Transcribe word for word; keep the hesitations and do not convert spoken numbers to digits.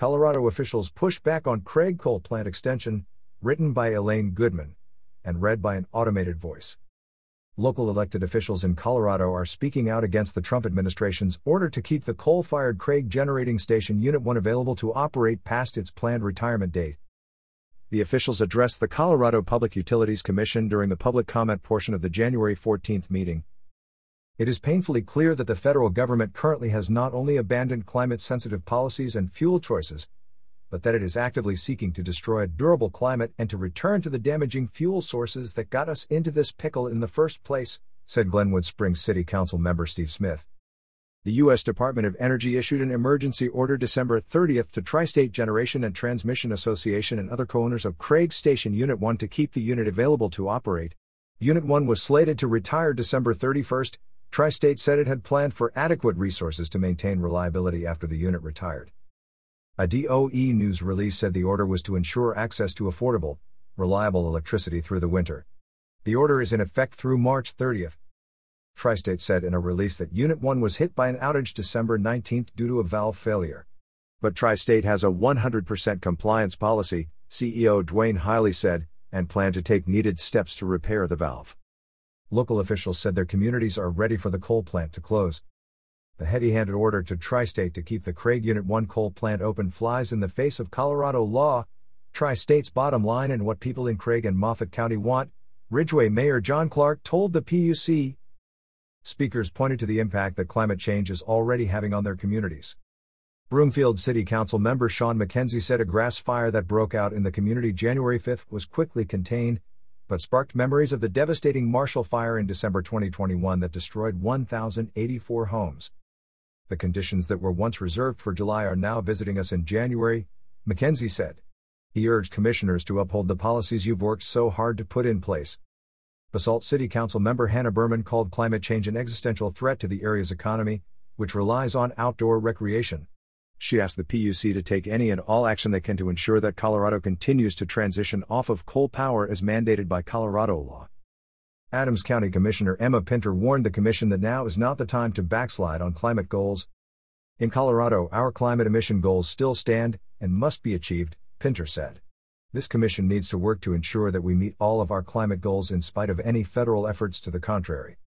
Colorado officials push back on Craig coal plant extension, written by Elaine Goodman, and read by an automated voice. Local elected officials in Colorado are speaking out against the Trump administration's order to keep the coal-fired Craig Generating Station Unit one available to operate past its planned retirement date. The officials addressed the Colorado Public Utilities Commission during the public comment portion of the January fourteenth meeting. It is painfully clear that the federal government currently has not only abandoned climate-sensitive policies and fuel choices, but that it is actively seeking to destroy a durable climate and to return to the damaging fuel sources that got us into this pickle in the first place, said Glenwood Springs City Council member Steve Smith. The U S Department of Energy issued an emergency order December thirtieth to Tri-State Generation and Transmission Association and other co-owners of Craig Station Unit one to keep the unit available to operate. Unit one was slated to retire December thirty-first. Tri-State said it had planned for adequate resources to maintain reliability after the unit retired. A D O E news release said the order was to ensure access to affordable, reliable electricity through the winter. The order is in effect through March thirtieth. Tri-State said in a release that Unit one was hit by an outage December nineteenth due to a valve failure. But Tri-State has a one hundred percent compliance policy, C E O Dwayne Hiley said, and plan to take needed steps to repair the valve. Local officials said their communities are ready for the coal plant to close. The heavy-handed order to Tri-State to keep the Craig Unit one coal plant open flies in the face of Colorado law, Tri-State's bottom line and what people in Craig and Moffat County want, Ridgway Mayor John Clark told the P U C. Speakers pointed to the impact that climate change is already having on their communities. Broomfield City Council member Sean McKenzie said a grass fire that broke out in the community January fifth was quickly contained, but sparked memories of the devastating Marshall Fire in December twenty twenty-one that destroyed one thousand eighty-four homes. The conditions that were once reserved for July are now visiting us in January, McKenzie said. He urged commissioners to uphold the policies you've worked so hard to put in place. Basalt City Council member Hannah Berman called climate change an existential threat to the area's economy, which relies on outdoor recreation. She asked the P U C to take any and all action they can to ensure that Colorado continues to transition off of coal power as mandated by Colorado law. Adams County Commissioner Emma Pinter warned the commission that now is not the time to backslide on climate goals. In Colorado, our climate emission goals still stand and must be achieved, Pinter said. This commission needs to work to ensure that we meet all of our climate goals in spite of any federal efforts to the contrary.